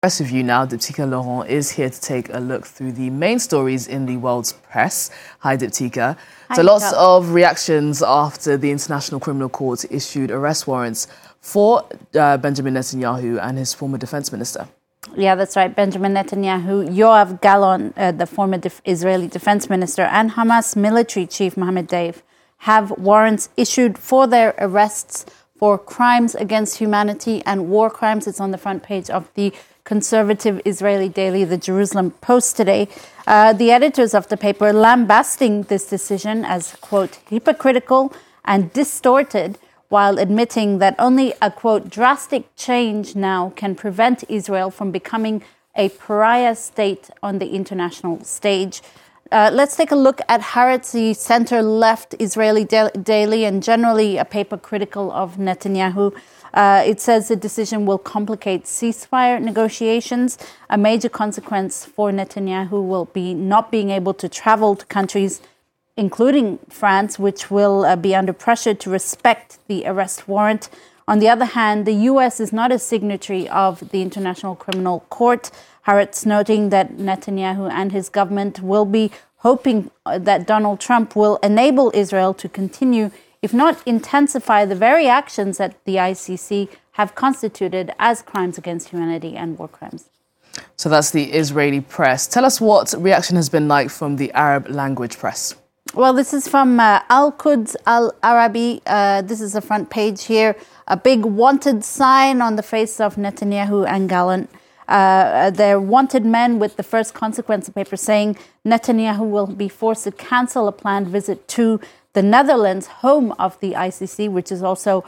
Rest of you now, Diptyka Laurent is here to take a look through the main stories in the world's press. Hi, Diptyka. So lots of reactions after the International Criminal Court issued arrest warrants for Benjamin Netanyahu and his former defense minister. Yeah, that's right. Benjamin Netanyahu, Yoav Gallant, the former Israeli defense minister, and Hamas military chief Mohammed Deif have warrants issued for their arrests for crimes against humanity and war crimes. It's on the front page of the conservative Israeli daily, the Jerusalem Post today. The editors of the paper lambasting this decision as, quote, hypocritical and distorted, while admitting that only a, quote, drastic change now can prevent Israel from becoming a pariah state on the international stage. Let's take a look at Haaretz, the center-left Israeli daily, and generally a paper critical of Netanyahu. It says the decision will complicate ceasefire negotiations. A major consequence for Netanyahu will be not being able to travel to countries, including France, which will be under pressure to respect the arrest warrant. On the other hand, the U.S. is not a signatory of the International Criminal Court. Haaretz noting that Netanyahu and his government will be hoping that Donald Trump will enable Israel to continue, if not intensify, the very actions that the ICC have constituted as crimes against humanity and war crimes. So that's the Israeli press. Tell us what reaction has been like from the Arab language press. Well, this is from Al-Quds Al-Arabi. This is the front page here. A big wanted sign on the face of Netanyahu and Gallant. They're wanted men with the first consequence paper saying Netanyahu will be forced to cancel a planned visit to the Netherlands, home of the ICC, which is also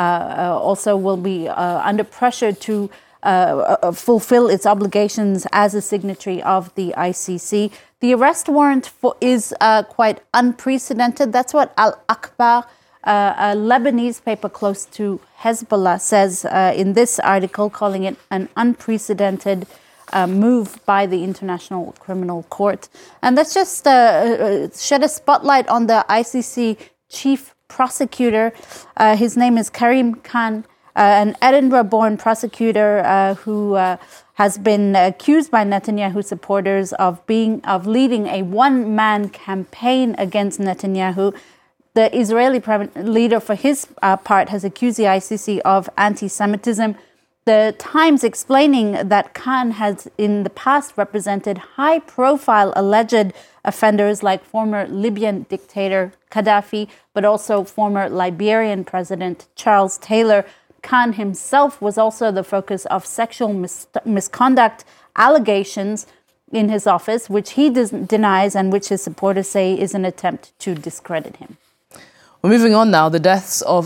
will be under pressure to fulfill its obligations as a signatory of the ICC. The arrest warrant is quite unprecedented. That's what Al-Akhbar, a Lebanese paper close to Hezbollah, says in this article, calling it an unprecedented move by the International Criminal Court. And let's just shed a spotlight on the ICC chief prosecutor. His name is Karim Khan, an Edinburgh-born prosecutor who has been accused by Netanyahu supporters of leading a one-man campaign against Netanyahu. The Israeli prime leader, for his part, has accused the ICC of anti-Semitism. The Times explaining that Khan has in the past represented high-profile alleged offenders like former Libyan dictator Gaddafi, but also former Liberian President Charles Taylor. Khan himself was also the focus of sexual misconduct allegations in his office, which he denies and which his supporters say is an attempt to discredit him. We're moving on now. The deaths of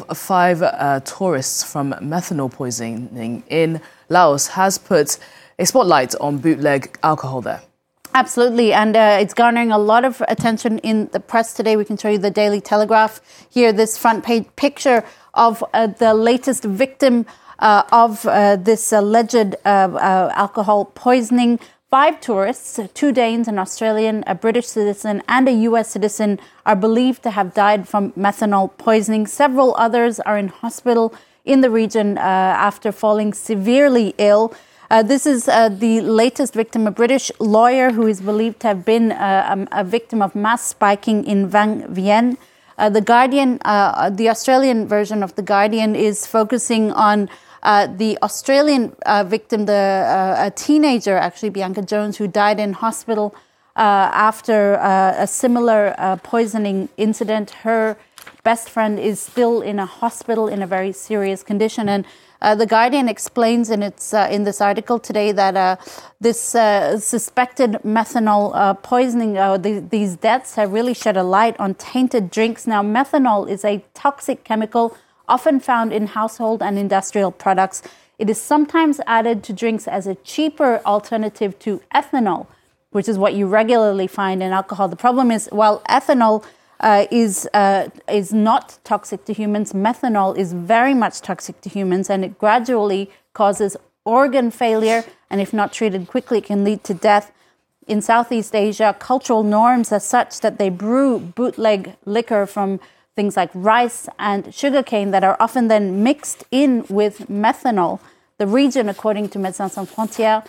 5 tourists from methanol poisoning in Laos has put a spotlight on bootleg alcohol there. Absolutely, and it's garnering a lot of attention in the press today. We can show you the Daily Telegraph here, this front page picture of the latest victim of this alleged alcohol poisoning. 5 tourists, 2 Danes, an Australian, a British citizen, and a U.S. citizen are believed to have died from methanol poisoning. Several others are in hospital in the region after falling severely ill. This is the latest victim, a British lawyer who is believed to have been a victim of mass spiking in Vang Vieng. The Guardian, the Australian version of The Guardian, is focusing on the Australian victim, a teenager, actually, Bianca Jones, who died in hospital after a similar poisoning incident. Her best friend is still in a hospital in a very serious condition. And The Guardian explains in this article today that this suspected methanol poisoning, these deaths have really shed a light on tainted drinks. Now, methanol is a toxic chemical often found in household and industrial products. It is sometimes added to drinks as a cheaper alternative to ethanol, which is what you regularly find in alcohol. The problem is, while ethanol is not toxic to humans, methanol is very much toxic to humans, and it gradually causes organ failure, and if not treated quickly, it can lead to death. In Southeast Asia, cultural norms are such that they brew bootleg liquor from things like rice and sugarcane that are often then mixed in with methanol. The region, according to Médecins Sans Frontières,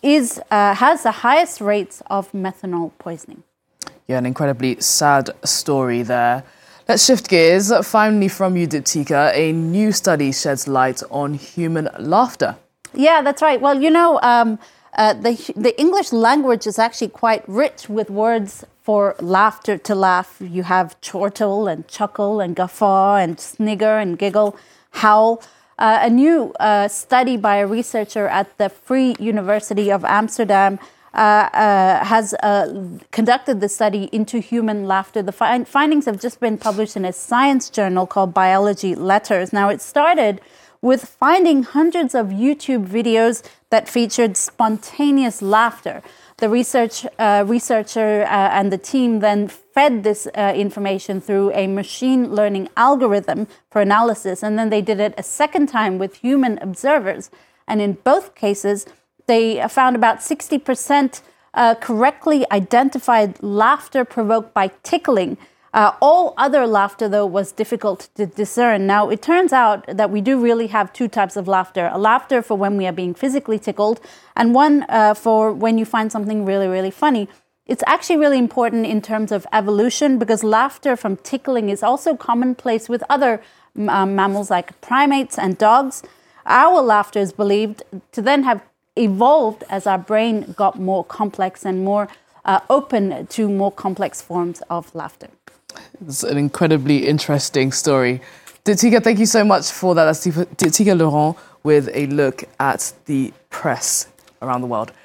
has the highest rates of methanol poisoning. Yeah, an incredibly sad story there. Let's shift gears. Finally from you, Deeptika, a new study sheds light on human laughter. Yeah, that's right. Well, the English language is actually quite rich with words for laughter, to laugh. You have chortle and chuckle and guffaw and snigger and giggle, howl. A new study by a researcher at the Free University of Amsterdam has conducted the study into human laughter. The findings have just been published in a science journal called Biology Letters. Now, it started with finding hundreds of YouTube videos that featured spontaneous laughter. The researcher and the team then fed this information through a machine learning algorithm for analysis, and then they did it a second time with human observers. And in both cases, they found about 60% correctly identified laughter provoked by tickling. All other laughter, though, was difficult to discern. Now, it turns out that we do really have two types of laughter. A laughter for when we are being physically tickled, and one for when you find something really, really funny. It's actually really important in terms of evolution, because laughter from tickling is also commonplace with other mammals like primates and dogs. Our laughter is believed to then have evolved as our brain got more complex and more open to more complex forms of laughter. It's an incredibly interesting story. Deeptika, thank you so much for that. That's Deeptika Laurent with a look at the press around the world.